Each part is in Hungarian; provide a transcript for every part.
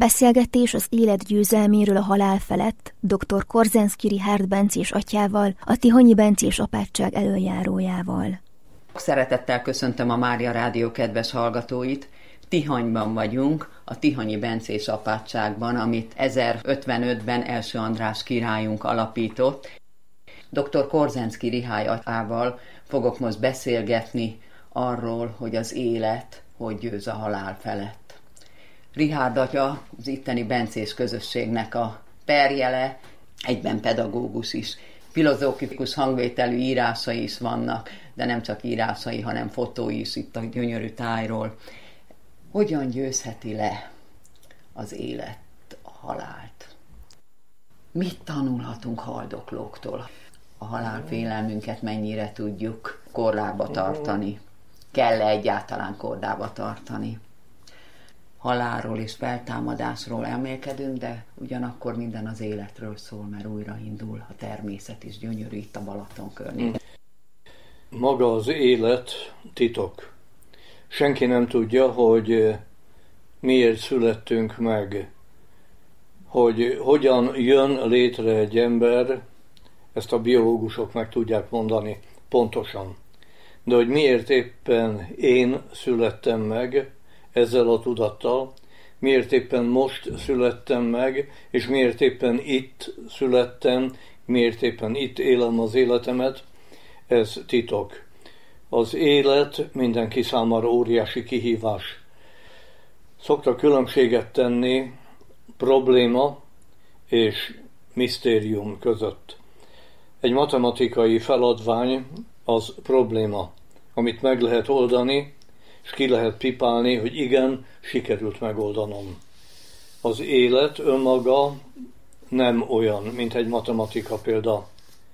Beszélgetés az élet győzelméről a halál felett dr. Korzenszky Richárd bencés atyával, a Tihanyi bencés apátság elöljárójával. Szeretettel köszöntöm a Mária Rádió kedves hallgatóit. Tihanyban vagyunk, a Tihanyi bencés apátságban, amit 1055-ben első András királyunk alapított. Dr. Korzenszky Richárd atyával fogok most beszélgetni arról, hogy az élet hogy győz a halál felett. Richárd atya az itteni bencés közösségnek a perjele, egyben pedagógus is. Filozófikus hangvételű írásai is vannak, de nem csak írásai, hanem fotói is itt a gyönyörű tájról. Hogyan győzheti le az élet a halált? Mit tanulhatunk haldoklóktól? A halálfélelmünket mennyire tudjuk korlába tartani? Kell-e egyáltalán kordába tartani? Halálról és feltámadásról elmélkedünk, de ugyanakkor minden az életről szól, mert újra indul a természet is gyönyörű itt a Balaton környékén. Maga az élet titok. Senki nem tudja, hogy miért születtünk meg, hogy hogyan jön létre egy ember, ezt a biológusok meg tudják mondani pontosan. De hogy miért éppen én születtem meg, ezzel a tudattal, miért éppen most születtem meg, és miért éppen itt születtem, miért éppen itt élem az életemet, ez titok. Az élet mindenki számára óriási kihívás. Szoktak különbséget tenni probléma és misztérium között. Egy matematikai feladvány az probléma, amit meg lehet oldani, és ki lehet pipálni, hogy igen, sikerült megoldanom. Az élet önmaga nem olyan, mint egy matematika példa.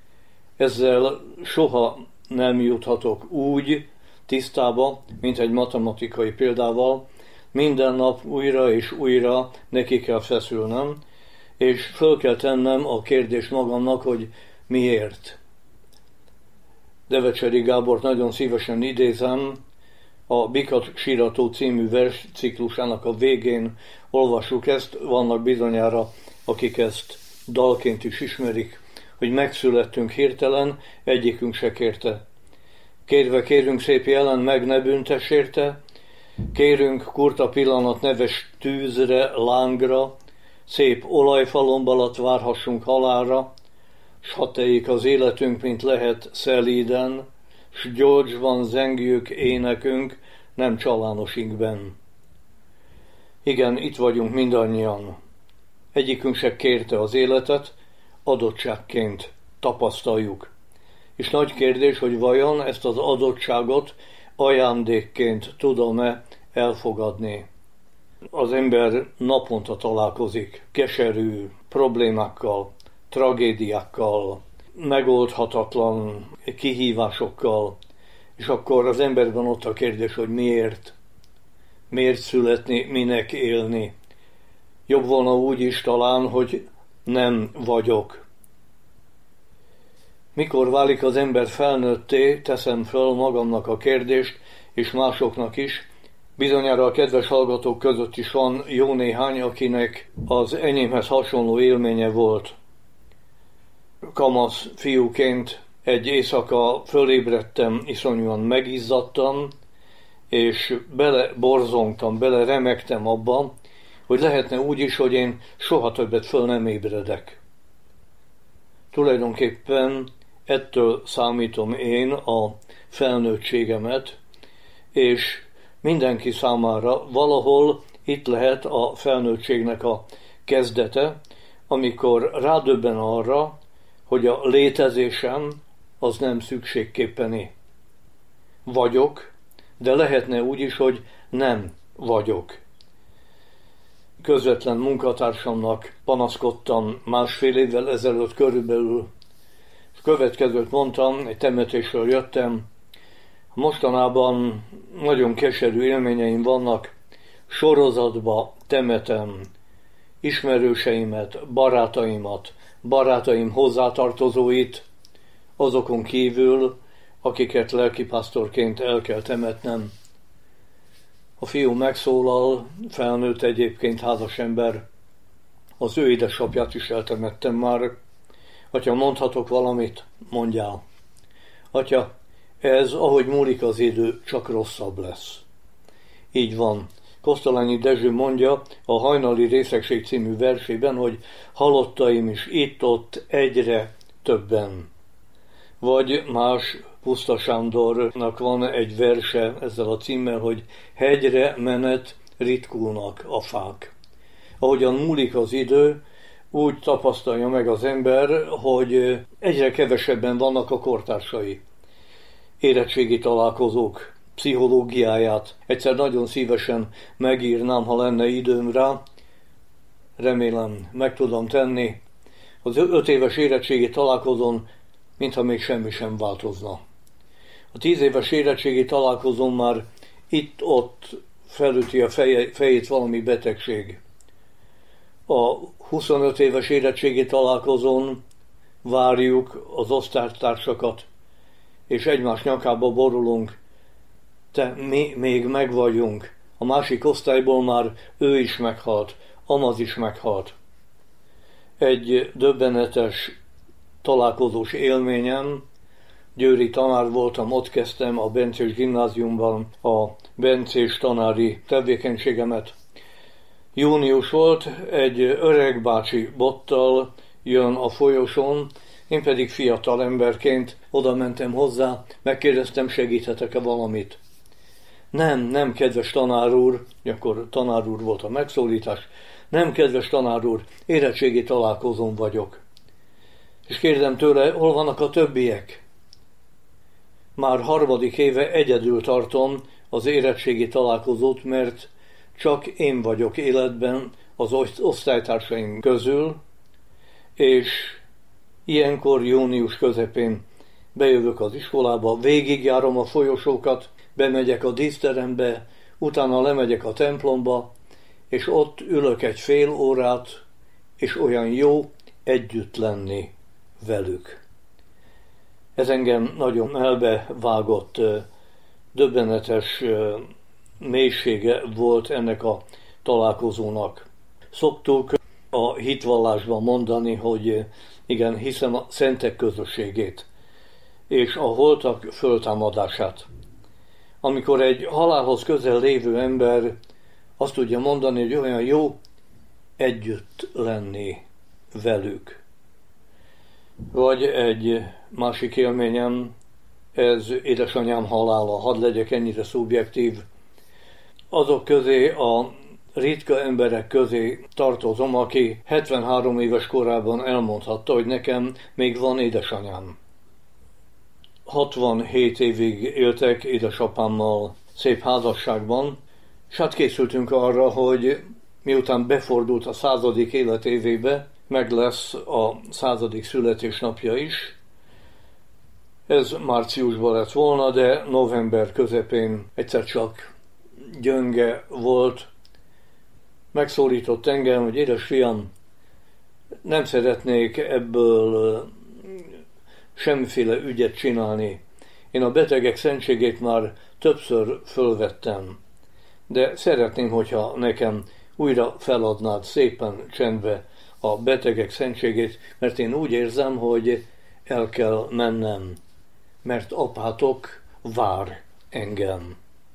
Ezzel soha nem juthatok úgy tisztába, mint egy matematikai példával. Minden nap újra és újra neki kell feszülnem, és föl kell tennem a kérdést magamnak, hogy miért. Devecseri Gábort nagyon szívesen idézem, a Bikat sírató című versciklusának a végén olvassuk ezt, vannak bizonyára, akik ezt dalként is ismerik, hogy megszülettünk hirtelen, egyikünk se kérte. Kérve kérünk szép jelen, meg ne büntes érte, kérünk kurta pillanat neves tűzre, lángra, szép olajfalomb alatt várhassunk halálra, s ha teljék az életünk, mint lehet szelíden, s gyolcsban zengjük énekünk, nem csalános inkben. Igen, itt vagyunk mindannyian. Egyikünk se kérte az életet, adottságként tapasztaljuk. És nagy kérdés, hogy vajon ezt az adottságot ajándékként tudom-e elfogadni. Az ember naponta találkozik keserű problémákkal, tragédiákkal, megoldhatatlan kihívásokkal, és akkor az emberben ott a kérdés, hogy miért? Miért születni, minek élni? Jobb volna úgy is talán, hogy nem vagyok. Mikor válik az ember felnőtté, teszem föl magamnak a kérdést, és másoknak is. Bizonyára a kedves hallgatók között is van jó néhány, akinek az enyémhez hasonló élménye volt. Kamasz fiúként egy éjszaka fölébredtem, iszonyúan megizzadtam, és beleborzongtam, beleremegtem abba, hogy lehetne úgy is, hogy én soha többet föl nem ébredek. Tulajdonképpen ettől számítom én a felnőttségemet, és mindenki számára valahol itt lehet a felnőttségnek a kezdete, amikor rádöbben arra, hogy a létezésem az nem szükségképpeni. Vagyok, de lehetne úgy is, hogy nem vagyok. Közvetlen munkatársamnak panaszkodtam másfél évvel ezelőtt körülbelül. Következőt mondtam, egy temetésről jöttem. Mostanában nagyon keserű élményeim vannak, sorozatba temetem ismerőseimet, barátaimat, barátaim hozzátartozóit, azokon kívül, akiket lelkipásztorként el kell temetnem. A fiú megszólal, felnőtt egyébként házasember, az ő édesapját is eltemettem már. Atya, mondhatok valamit? Mondjál. Atya, ez, ahogy múlik az idő, csak rosszabb lesz. Így van. Kosztolányi Dezső mondja a Hajnali Részegség című versében, hogy halottaim is itt-ott egyre többen. Vagy más, Puszta Sándornak van egy verse ezzel a címmel, hogy hegyre menet ritkulnak a fák. Ahogyan múlik az idő, úgy tapasztalja meg az ember, hogy egyre kevesebben vannak a kortársai. Érettségi találkozók pszichológiáját egyszer nagyon szívesen megírnám, ha lenne időm rá. Remélem, meg tudom tenni. Az 5 éves érettségi találkozón, mintha még semmi sem változna. A 10 éves érettségi találkozón már itt-ott felüti a fejét valami betegség. A 25 éves érettségi találkozón várjuk az osztálytársakat, és egymás nyakába borulunk. Mi még megvagyunk. A másik osztályból már ő is meghalt, amaz is meghalt. Egy döbbenetes találkozós élményem, győri tanár voltam, ott kezdtem a Bencés gimnáziumban a bencés tanári tevékenységemet. Június volt, egy öreg bácsi bottal jön a folyosón, én pedig fiatal emberként oda mentem hozzá, megkérdeztem, segíthetek-e valamit. Nem, kedves tanár úr, akkor tanár úr volt a megszólítás, nem, kedves tanár úr, érettségi találkozón vagyok. És kérdem tőle, hol vannak a többiek? Már 3. éve egyedül tartom az érettségi találkozót, mert csak én vagyok életben az osztálytársaim közül, és ilyenkor június közepén bejövök az iskolába, végigjárom a folyosókat, bemegyek a díszterembe, utána lemegyek a templomba, és ott ülök egy fél órát, és olyan jó együtt lenni velük. Ez engem nagyon elbevágott, döbbenetes mélysége volt ennek a találkozónak. Szoktuk a hitvallásban mondani, hogy igen, hiszem a szentek közösségét, és a holtak föltámadását. Amikor egy halálhoz közel lévő ember azt tudja mondani, hogy olyan jó együtt lenni velük. Vagy egy másik élményem, ez édesanyám halála, hadd legyek ennyire szubjektív. Azok közé, a ritka emberek közé tartozom, aki 73 éves korában elmondhatta, hogy nekem még van édesanyám. 67 évig éltek édesapámmal szép házasságban, és hát készültünk arra, hogy miután befordult a 100. életévébe, meg lesz a 100. születésnapja is. Ez márciusban lett volna, de november közepén egyszer csak gyönge volt. Megszólított engem, hogy édes fiam, nem szeretnék ebből semmiféle ügyet csinálni. Én a betegek szentségét már többször fölvettem, de szeretném, hogyha nekem újra feladnád szépen csendbe a betegek szentségét, mert én úgy érzem, hogy el kell mennem, mert apátok vár engem.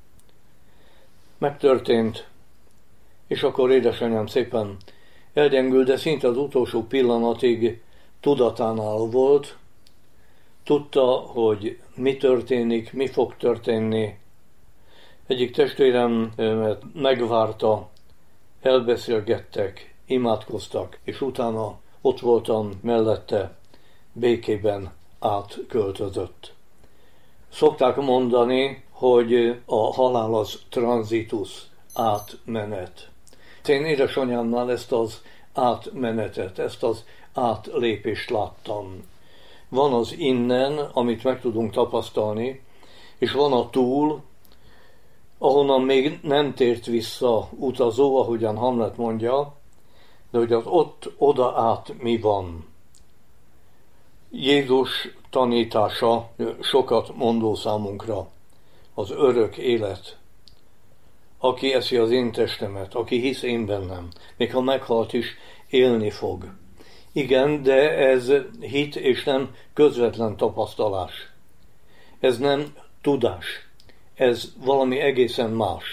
Megtörtént, és akkor édesanyám szépen elgyengült, de szinte az utolsó pillanatig tudatánál volt, tudta, hogy mi történik, mi fog történni. Egyik testvérem megvárta, elbeszélgettek, imádkoztak, és utána ott voltam mellette, békében átköltözött. Szokták mondani, hogy a halál az tranzitus, átmenet. Én édesanyámnál ezt az átmenetet, ezt az átlépést láttam. Van az innen, amit meg tudunk tapasztalni, és van a túl, ahonnan még nem tért vissza utazó, ahogyan Hamlet mondja, de hogy az oda át mi van. Jézus tanítása sokat mondó számunkra, az örök élet. aki eszi az én testemet, aki hisz én bennem, még ha meghalt is, élni fog. Igen, de ez hit és nem közvetlen tapasztalás. Ez nem tudás. Ez valami egészen más.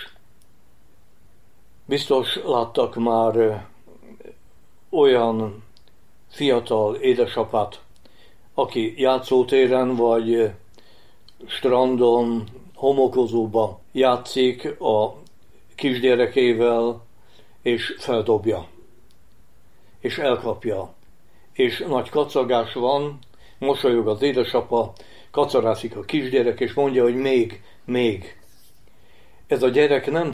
Biztos láttak már olyan fiatal édesapát, aki játszótéren vagy strandon, homokozóba játszik a kisgyerekével, és feldobja, és elkapja, és nagy kacagás van, mosolyog az édesapa, kacarászik a kisgyerek, és mondja, hogy még. Ez a gyerek nem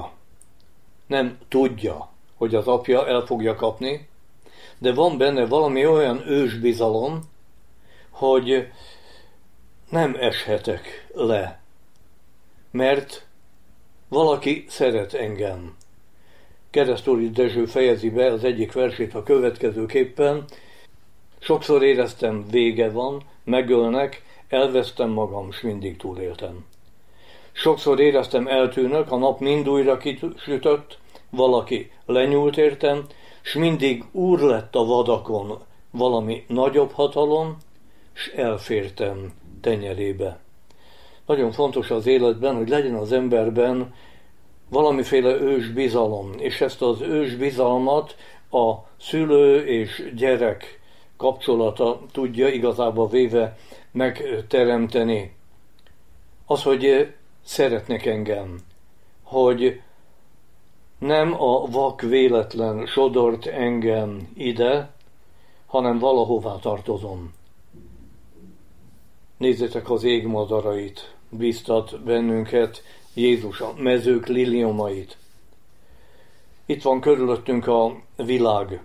tudja, hogy az apja el fogja kapni, de van benne valami olyan ősbizalom, hogy nem eshetek le, mert valaki szeret engem. Keresztúri Dezső fejezi be az egyik versét a következőképpen: sokszor éreztem, vége van, megölnek, elvesztem magam, s mindig túléltem. Sokszor éreztem, eltűnök, a nap mind újra kisütött, valaki lenyúlt értem, s mindig úr lett a vadakon valami nagyobb hatalom, s elfértem tenyerébe. Nagyon fontos az életben, hogy legyen az emberben valamiféle ősbizalom, és ezt az ősbizalmat a szülő és gyerek kapcsolata tudja igazából véve megteremteni. Az, hogy szeretnek engem, hogy nem a vak véletlen sodort engem ide, hanem valahová tartozom. Nézzétek az ég madarait, biztat bennünket Jézus, a mezők liliomait. Itt van körülöttünk a világ.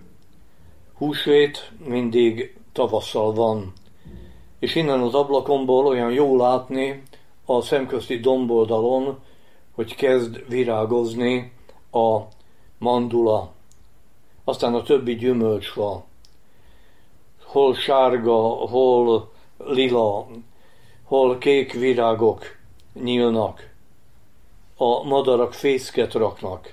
Húsvét mindig tavasszal van, és innen az ablakomból olyan jó látni a szemközti domboldalon, hogy kezd virágozni a mandula, aztán a többi gyümölcsfa. Hol sárga, hol lila, hol kék virágok nyílnak. A madarak fészket raknak,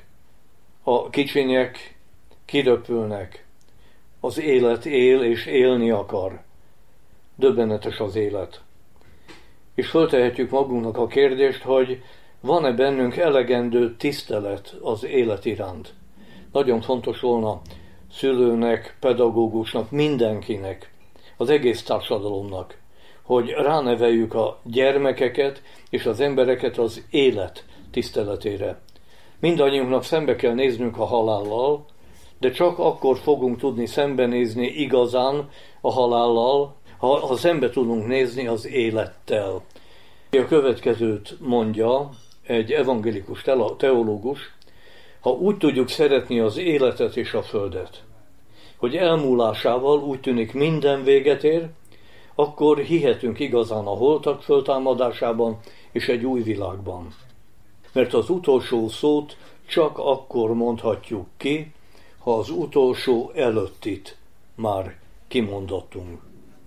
a kicsinyek kiröpülnek. Az élet él és élni akar. Döbbenetes az élet. És föltehetjük magunknak a kérdést, hogy van-e bennünk elegendő tisztelet az élet iránt. Nagyon fontos volna szülőnek, pedagógusnak, mindenkinek, az egész társadalomnak, hogy ráneveljük a gyermekeket és az embereket az élet tiszteletére. Mindannyiunknak szembe kell néznünk a halállal, de csak akkor fogunk tudni szembenézni igazán a halállal, ha szembe tudunk nézni az élettel. A következőt mondja egy evangélikus teológus: ha úgy tudjuk szeretni az életet és a földet, hogy elmúlásával úgy tűnik minden véget ér, akkor hihetünk igazán a holtak föltámadásában és egy új világban. Mert az utolsó szót csak akkor mondhatjuk ki, ha az utolsó előttit már kimondottunk.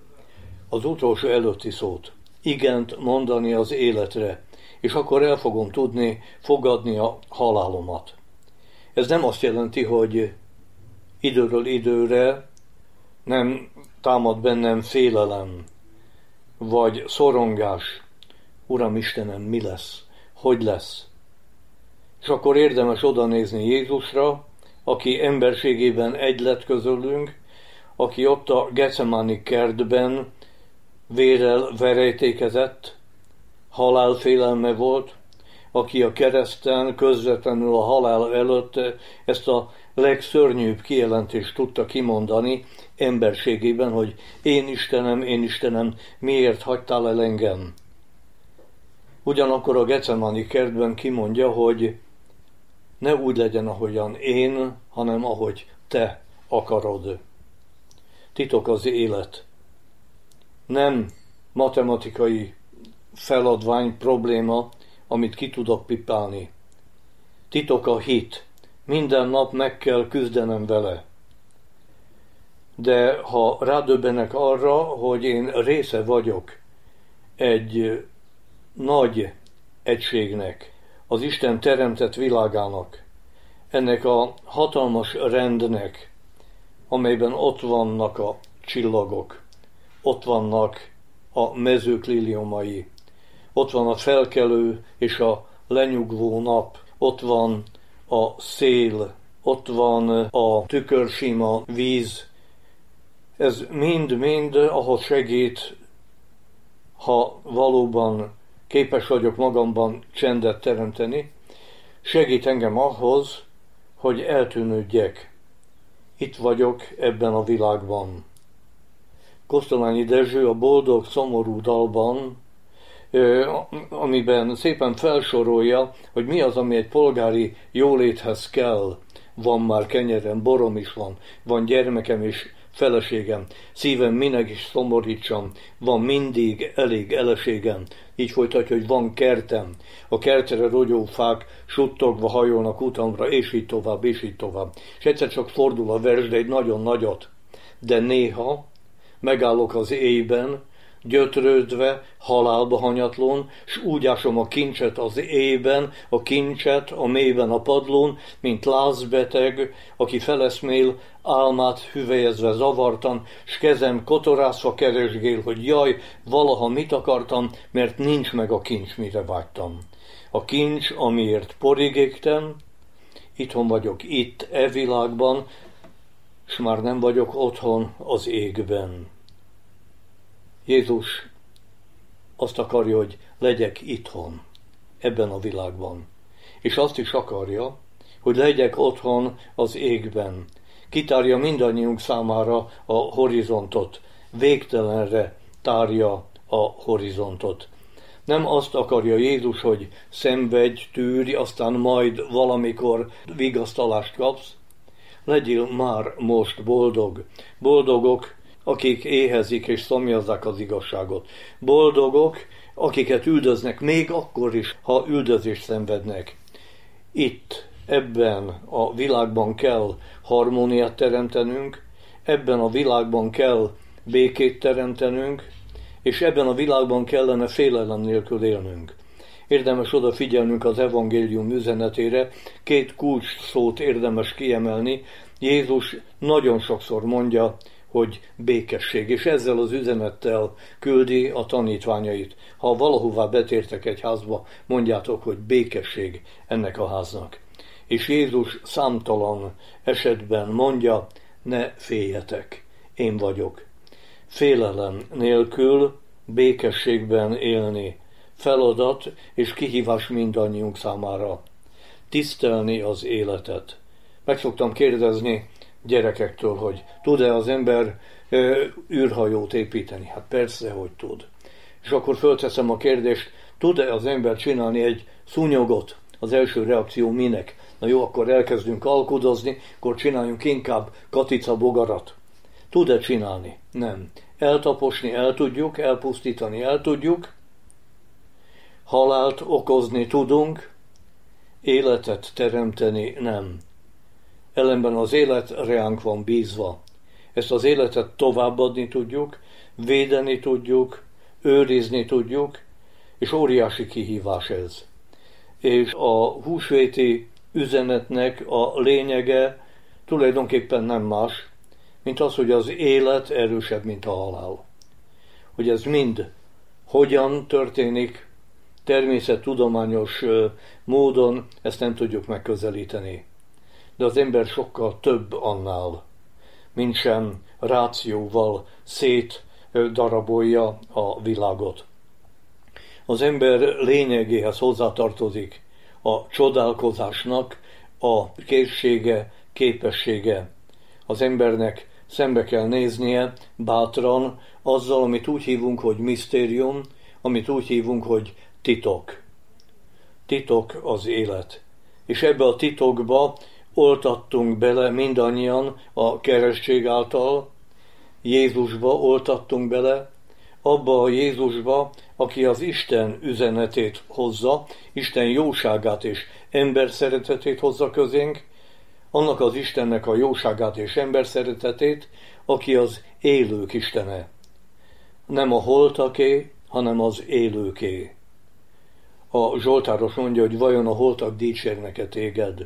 Az utolsó előtti szót, igent mondani az életre, és akkor el fogom tudni fogadni a halálomat. Ez nem azt jelenti, hogy időről időre nem támad bennem félelem, vagy szorongás. Uram Istenem, mi lesz? Hogy lesz? És akkor érdemes odanézni Jézusra, aki emberségében egy lett közülünk, aki ott a Getsemáni kertben vérrel verejtékezett, halálfélelme volt, aki a kereszten közvetlenül a halál előtt ezt a legszörnyűbb kijelentést tudta kimondani emberségében, hogy én Istenem, miért hagytál el engem? Ugyanakkor a Getsemáni kertben kimondja, hogy ne úgy legyen, ahogyan én, hanem ahogy te akarod. Titok az élet. Nem matematikai feladvány, probléma, amit ki tudok pipálni. Titok a hit. Minden nap meg kell küzdenem vele. De ha rádöbbenek arra, hogy én része vagyok egy nagy egységnek, az Isten teremtett világának, ennek a hatalmas rendnek, amelyben ott vannak a csillagok, ott vannak a mezők liliomai, ott van a felkelő és a lenyugvó nap, ott van a szél, ott van a tükörsima víz. Ez mind-mind ahhoz segít, ha valóban képes vagyok magamban csendet teremteni, segít engem ahhoz, hogy eltűnődjek. Itt vagyok ebben a világban. Kosztolányi Dezső a Boldog szomorú dalban, amiben szépen felsorolja, hogy mi az, ami egy polgári jóléthez kell. Van már kenyerem, borom is van gyermekem és feleségem, szívem minek is szomorítsam, van mindig elég eleségem. Így folytatja, hogy van kertem, a kertre rogyó fák suttogva hajolnak utamra, és így tovább, és így tovább. És egyszer csak fordul a vers, de egy nagyon nagyot. De néha megállok az éjben, gyötrődve, halálba hanyatlón, s úgy ásom a kincset az éjben, a kincset a mélyben a padlón, mint lázbeteg, aki feleszmél, álmát hüvelyezve zavartan, s kezem kotorászva keresgél, hogy jaj, valaha mit akartam, mert nincs meg a kincs, mire vágytam. A kincs, amiért porig égtem, itthon vagyok itt, e világban, s már nem vagyok otthon az égben. Jézus azt akarja, hogy legyek itthon, ebben a világban. És azt is akarja, hogy legyek otthon az égben. Kitárja mindannyiunk számára a horizontot, végtelenre tárja a horizontot. Nem azt akarja Jézus, hogy szenvedj, tűrj, aztán majd valamikor vigasztalást kapsz. Legyél már most boldog. Boldogok, akik éhezik és szomjazzák az igazságot. Boldogok, akiket üldöznek, még akkor is, ha üldözést szenvednek. Itt, ebben a világban kell harmóniát teremtenünk, ebben a világban kell békét teremtenünk, és ebben a világban kellene félelem nélkül élnünk. Érdemes odafigyelnünk az evangélium üzenetére, 2 kulcs szót érdemes kiemelni. Jézus nagyon sokszor mondja, hogy békesség, és ezzel az üzenettel küldi a tanítványait. Ha valahová betértek egy házba, mondjátok, hogy békesség ennek a háznak. És Jézus számtalan esetben mondja, ne féljetek, én vagyok. Félelem nélkül békességben élni, feladat és kihívás mindannyiunk számára. Tisztelni az életet. Meg szoktam kérdezni gyerekektől, hogy tud-e az ember űrhajót építeni? Hát persze, hogy tud. És akkor fölteszem a kérdést, tud-e az ember csinálni egy szúnyogot? Az első reakció minek? Na jó, akkor elkezdünk alkudozni, akkor csináljunk inkább katica bogarat. Tud-e csinálni? Nem. Eltaposni el tudjuk, elpusztítani el tudjuk, halált okozni tudunk, életet teremteni nem. Ellenben az élet reánk van bízva. Ezt az életet továbbadni tudjuk, védeni tudjuk, őrizni tudjuk, és óriási kihívás ez. És a húsvéti üzenetnek a lényege tulajdonképpen nem más, mint az, hogy az élet erősebb, mint a halál. Hogy ez mind hogyan történik, természettudományos módon, ezt nem tudjuk megközelíteni. De az ember sokkal több annál, mintsem rációval szétdarabolja a világot. Az ember lényegéhez hozzátartozik a csodálkozásnak a készsége, képessége. Az embernek szembe kell néznie bátran azzal, amit úgy hívunk, hogy misztérium, amit úgy hívunk, hogy titok. Titok az élet. És ebbe a titokba oltattunk bele mindannyian a keresztség által, Jézusba oltattunk bele, abba a Jézusba, aki az Isten üzenetét hozza, Isten jóságát és ember szeretetét hozza közénk, annak az Istennek a jóságát és ember szeretetét, aki az élők Istene. Nem a holtaké, hanem az élőké. A Zsoltáros mondja, hogy vajon a holtak dicsérnek-e téged?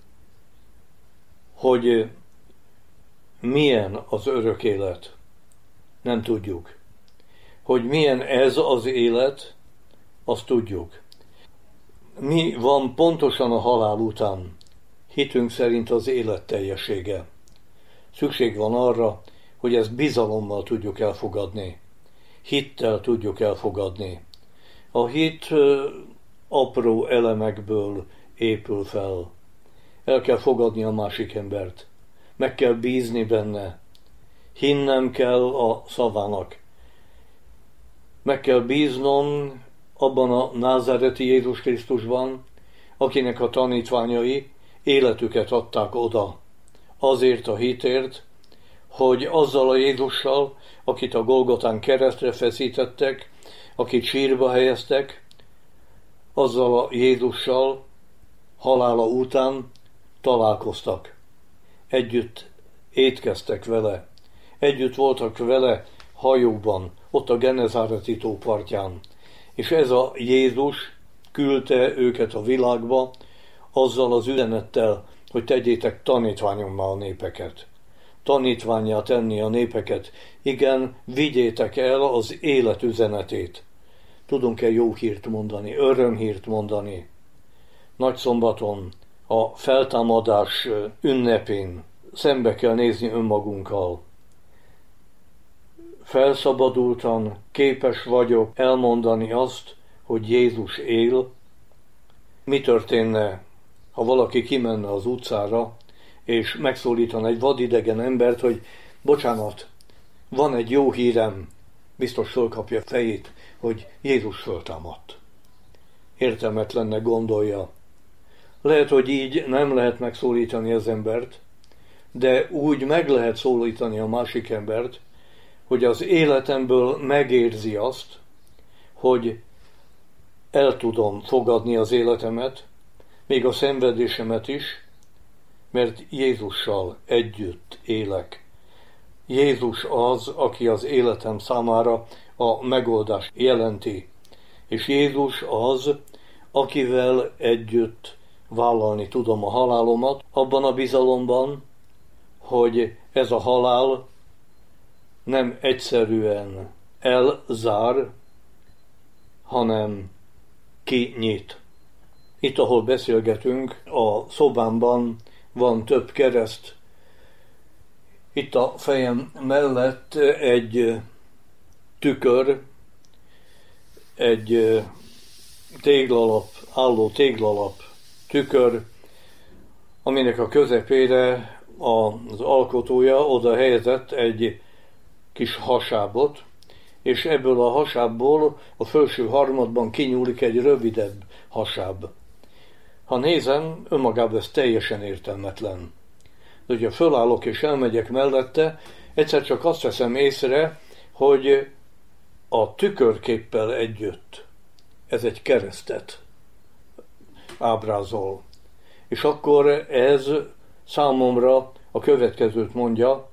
Hogy milyen az örök élet? Nem tudjuk. Hogy milyen ez az élet, azt tudjuk. Mi van pontosan a halál után? Hitünk szerint az élet teljessége. Szükség van arra, hogy ezt bizalommal tudjuk elfogadni. Hittel tudjuk elfogadni. A hit apró elemekből épül fel. El kell fogadni a másik embert. Meg kell bízni benne. Hinnem kell a szavának. Meg kell bíznom abban a názáreti Jézus Krisztusban, akinek a tanítványai életüket adták oda. Azért a hitért, hogy azzal a Jézussal, akit a Golgotán keresztre feszítettek, akit sírba helyeztek, azzal a Jézussal halála után találkoztak. Együtt étkeztek vele, együtt voltak vele hajóban, ott a Genezáreti tó partján. És ez a Jézus küldte őket a világba azzal az üzenettel, hogy tegyétek tanítványommá a népeket. Tanítvánnyá tenni a népeket. Igen, vigyétek el az élet üzenetét. Tudunk-e jó hírt mondani, örömhírt mondani? Nagyszombaton, a feltámadás ünnepén szembe kell nézni önmagunkkal. Felszabadultan képes vagyok elmondani azt, hogy Jézus él. Mi történne, ha valaki kimenne az utcára, és megszólítana egy vadidegen embert, hogy bocsánat, van egy jó hírem, biztos fölkapja fejét, hogy Jézus föltámadt. Értelmetlennek gondolja. Lehet, hogy így nem lehet megszólítani az embert, de úgy meg lehet szólítani a másik embert, hogy az életemből megérzi azt, hogy el tudom fogadni az életemet, még a szenvedésemet is, mert Jézussal együtt élek. Jézus az, aki az életem számára a megoldást jelenti, és Jézus az, akivel együtt vállalni tudom a halálomat, abban a bizalomban, hogy ez a halál nem egyszerűen elzár, hanem kinyit. Itt, ahol beszélgetünk, a szobámban van több kereszt. Itt a fejem mellett egy tükör, egy téglalap, álló téglalap tükör, aminek a közepére az alkotója oda helyezett egy kis hasábot, és ebből a hasábból a felső harmadban kinyúlik egy rövidebb hasáb. Ha nézem, önmagában ez teljesen értelmetlen. De hogyha fölállok és elmegyek mellette, egyszer csak azt veszem észre, hogy a tükörképpel együtt ez egy keresztet ábrázol. És akkor ez számomra a következőt mondja,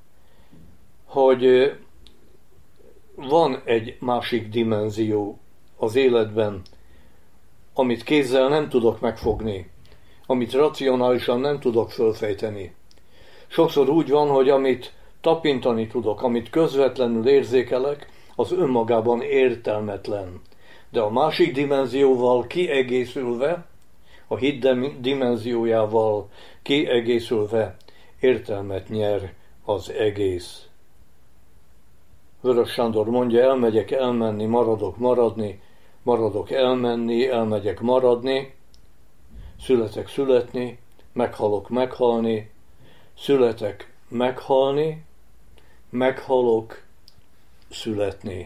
hogy van egy másik dimenzió az életben, amit kézzel nem tudok megfogni, amit racionálisan nem tudok fölfejteni. Sokszor úgy van, hogy amit tapintani tudok, amit közvetlenül érzékelek, az önmagában értelmetlen. De a másik dimenzióval kiegészülve, a hit dimenziójával kiegészülve értelmet nyer az egész. Vörös Sándor mondja, elmegyek elmenni, maradok maradni, maradok elmenni, elmegyek maradni, születek születni, meghalok meghalni, születek meghalni, meghalok születni.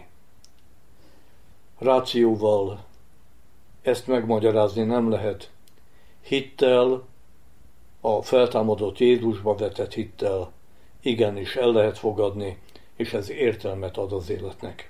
Rációval ezt megmagyarázni nem lehet. Hittel, a feltámadott Jézusba vetett hittel igenis el lehet fogadni, és ez értelmet ad az életnek.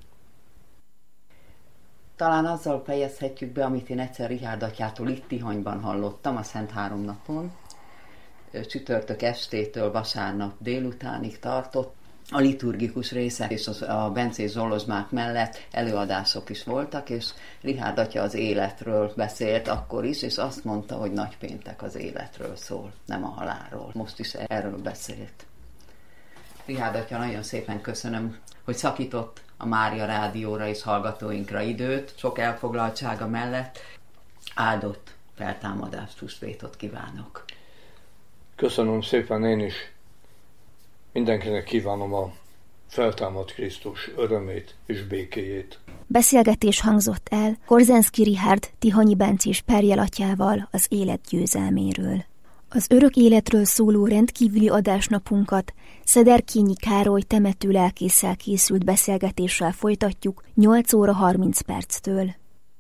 Talán azzal fejezhetjük be, amit én egyszer Richárd atyától itt Tihanyban hallottam a Szent Háromnapon. Csütörtök estétől vasárnap délutánig tartott. a liturgikus részek és a bencés zsolozsmák mellett előadások is voltak, és Richárd atya az életről beszélt akkor is, és azt mondta, hogy nagypéntek az életről szól, nem a halálról. Most is erről beszélt. Richárd atya, nagyon szépen köszönöm, hogy szakított a Mária Rádióra és hallgatóinkra időt, sok elfoglaltsága mellett. Áldott feltámadást, húsvétot kívánok. Köszönöm szépen én is. Mindenkinek kívánom a feltámadt Krisztus örömét és békéjét. Beszélgetés hangzott el Korzensky Richárd Tihanyi bencés Perjel atyával az élet győzelméről. Az örök életről szóló rendkívüli adásnapunkat Szederkényi Károly temetőlelkésszel készült beszélgetéssel folytatjuk 8 óra 30 perctől.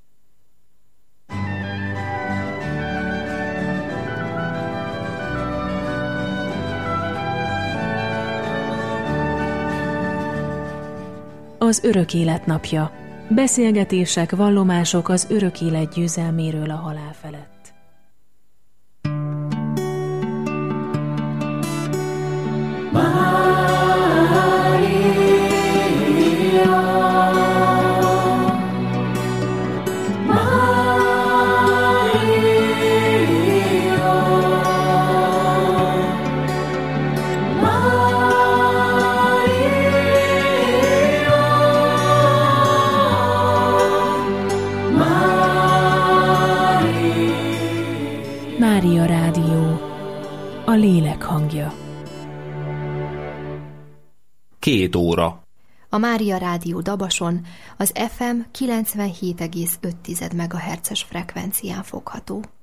Az örök élet napja. Beszélgetések, vallomások az örök élet győzelméről a halál felett. Mária Rádió, a lélek hangja. 2 óra. A Mária Rádió Dabason az FM 97,5 MHz-es frekvencián fogható.